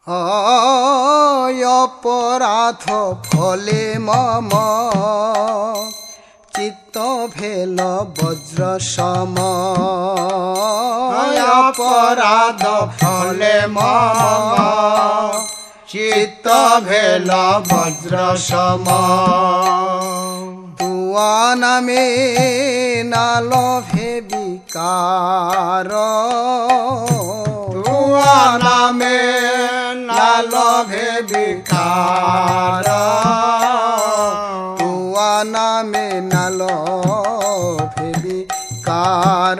অপরাধ ফলে মম চিত্ত ভেল বজ্র সম। অপরাধ ফলে মম চিত্ত ভেল বজ্র সম। তুয়া নামে না লভে বিকার, তুয়া নামে না লভে বিকার। তুয়া নামে না লভে বিকার।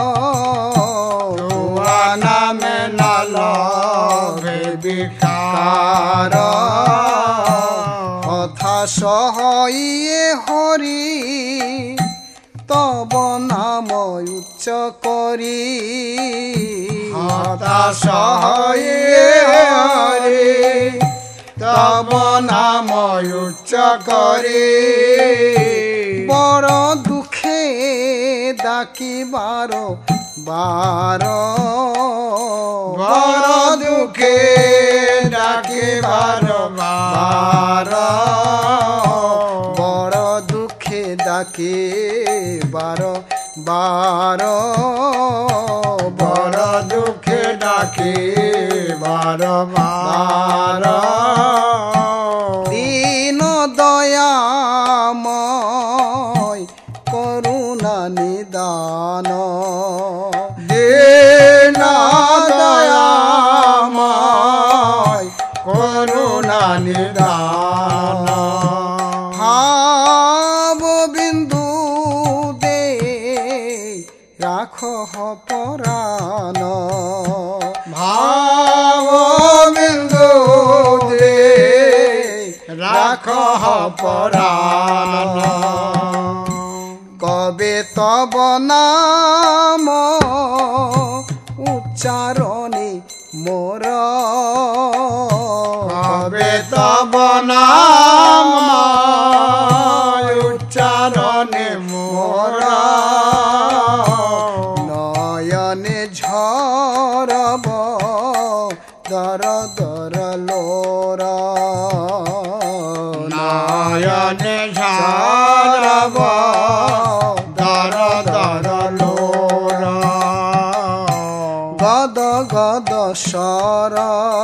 তুয়া নামে না লভে বিকার। কথা সহইয়ে হরি তব নাম উচ্চ করি। কথা সহইয়ে হরি তব নাম উচ্চ করি। বড় দুঃখে ডাকিবার বার, বড় দুঃখে ডাকিবার বার। বড় দুঃখে ডাকিবার বার। বড় দুঃখে ডাকিবার বার। দীন দয়াময় করুণা নিদান। দীন দয়াময় করুণা নিদান। ভাব বিন্দু দে রাখ পরাণ। ভাব বিন্দু দে রাখ পরাণ। কবে তব নাম উচ্চারণে মোর। কবে তব নাম উচ্চারণে মোর। নয়নে ঝরব দর দর লোর। নয়নে ঝরব দর দর লোর। গদ গদ স্বর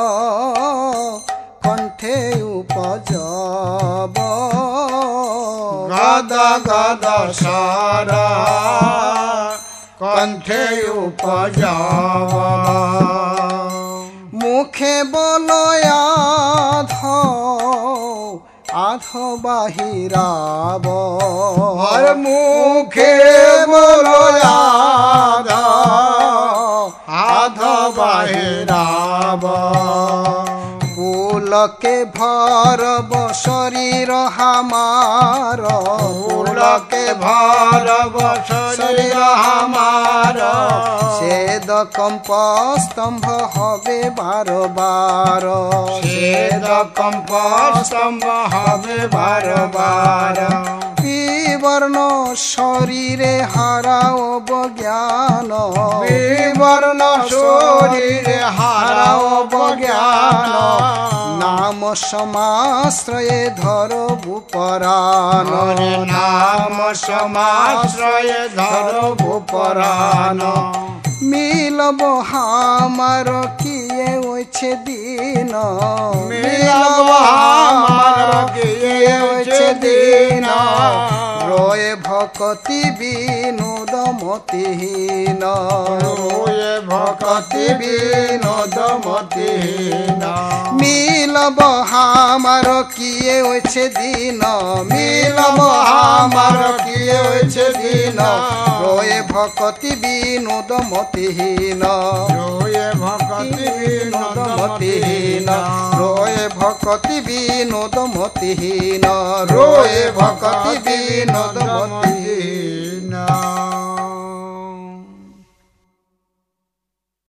কণ্ঠে উপজব। গদ গদ স্বর কণ্ঠে উপজব। মুখে বলয়াধ আধ বাহিরাব। আর মুখে বলয়াধ আধ বাহিরাব। পুলকে ভরব শরীর হামার। পুলকে ভরব শরীর হামার। ছেদ কম্প স্তম্ভ হবে বার বার। ছেদ কম্প স্তম্ভ হবে বার বার। বিবর্ণ শরীরে হারাও জ্ঞান। বিবর্ণ শরীরে হারাও জ্ঞান। নাম সমাশ্রয়ে ধরবু পরাণ। নাম সমাশ্রয়ে ধরবু পরাণ। মিলব হামার কিয়ে ওইছে দিন। মিলব হামার কিয়ে ওইছে দিন। রয়ে ভকতি বিনোদ মতিহীন। রয়ে ভকতি বিনোদ মতিহীন। মিলব হামার কিয়ে ওইছে দিন। মিলব হামার কিয়ে ওইছে দিন। রয়ে ভকতি বিনোদ মতিহীন। রয়ে ভকতি বিনোদ মতিহীন। রয়ে ভকতি বিনোদ মতিহীন। রয়ে ভকতি বিনোদ মতিহীন।